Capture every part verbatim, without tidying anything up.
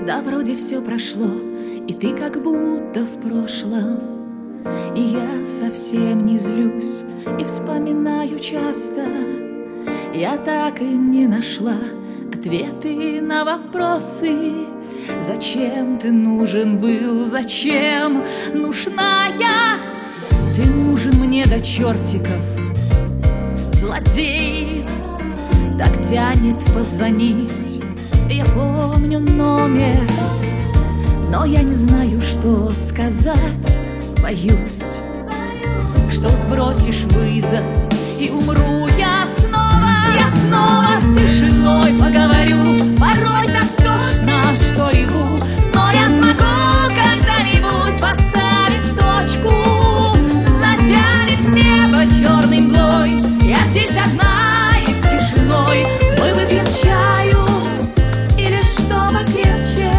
Да вроде все прошло, и ты как будто в прошлом. И я совсем не злюсь и вспоминаю часто. Я так и не нашла ответы на вопросы. Зачем ты нужен был, зачем нужна я? Ты нужен мне до чертиков, злодей. Так тянет позвонить, я помню номер, но я не знаю, что сказать. Боюсь, что сбросишь вызов, и умру я снова. Я снова с тишиной поговорю. Порой так тошно, что реву, но я смогу когда-нибудь поставить точку. Затянет небо черной мглой, я здесь одна и с тишиной. Мы выпьем чаю или что покрепче.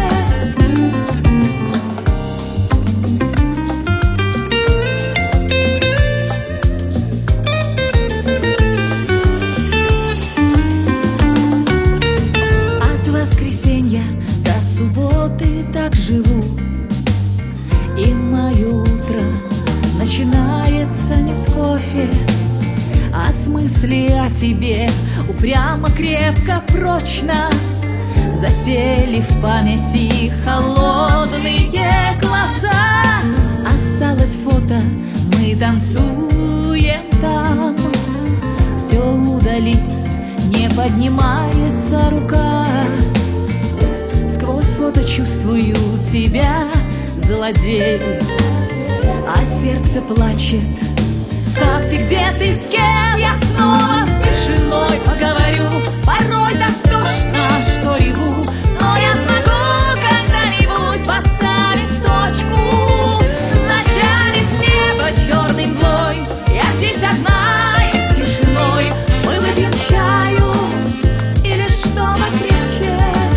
Так живу, и мое утро начинается не с кофе, а с мысли о тебе. Упрямо, крепко, прочно засели в памяти холодные глаза. Осталось фото, мы танцуем там. Все удалить, не поднимается рука. Сквозь фото чувствую тебя, злодей, а сердце плачет. Как ты, где ты, с кем? Я снова с тишиной поговорю. Порой так тошно, что реву, но я смогу когда-нибудь поставить точку. Затянет небо черной мглой, я здесь одна и с тишиной. Мы выпьем чаю или что покрепче.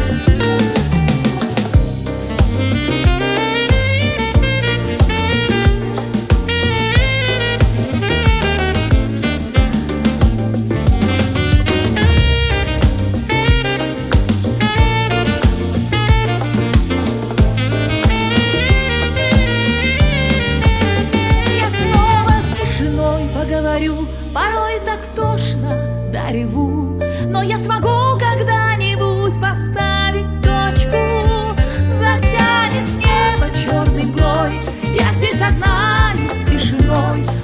Порой так тошно, да реву, но я смогу когда-нибудь поставить точку. Затянет небо черной мглой, я здесь одна и с тишиной.